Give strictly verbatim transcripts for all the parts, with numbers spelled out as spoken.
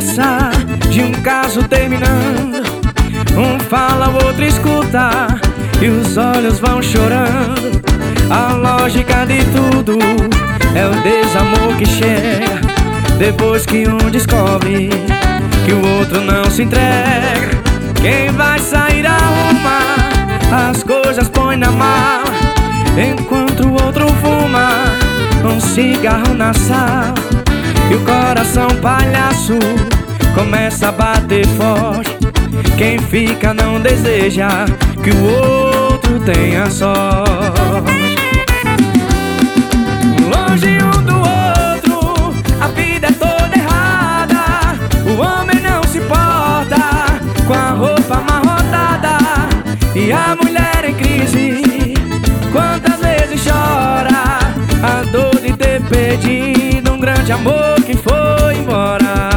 pensar de um caso terminando. Um fala, o outro escuta e os olhos vão chorando. A lógica de tudo é o desamor que chega depois que um descobre que o outro não se entrega. Quem vai sair arruma as coisas, põe na mala, enquanto o outro fuma um cigarro na sala. E o coração palhaço começa a bater forte. Quem fica não deseja que o outro tenha sorte. Longe um do outro, a vida é toda errada. O homem não se porta com a roupa amarrotada e a mulher em crise. Quantas vezes chora a dor de ter perdido um grande amor que foi embora.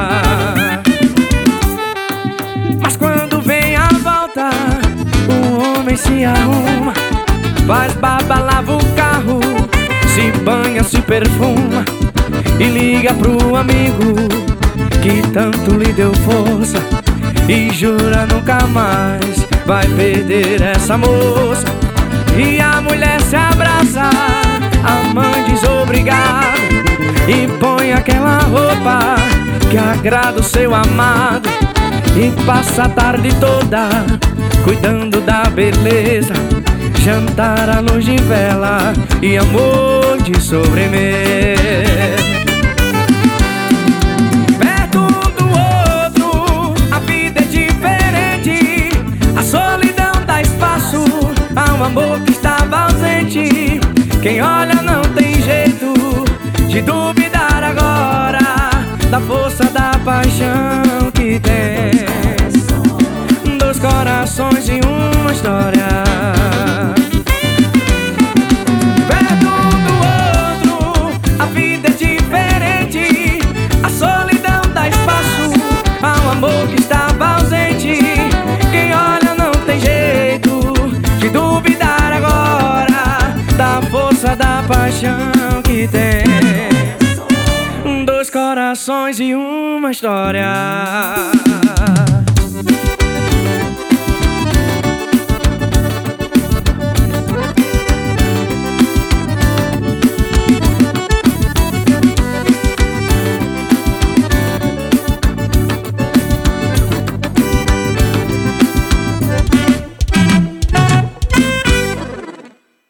Mas quando vem a volta, o homem se arruma, faz barba, lava o carro, se banha, se perfuma e liga pro amigo que tanto lhe deu força e jura nunca mais vai perder essa moça. E a mulher se abraça, a mãe desobrigada, e põe aquela roupa que agrada o seu amado, e passa a tarde toda cuidando da beleza, jantar à luz de vela e amor de sobremesa. Perto um do outro, a vida é diferente. A solidão dá espaço a um amor que estava ausente. Quem olha não tem jeito de duvidar agora da força da paixão que tem. Dois corações e uma história. Perto um do outro, a vida é diferente. A solidão dá espaço a um amor que estava ausente. Quem olha não tem jeito de duvidar agora da força da paixão que tem. Dois corações e uma história.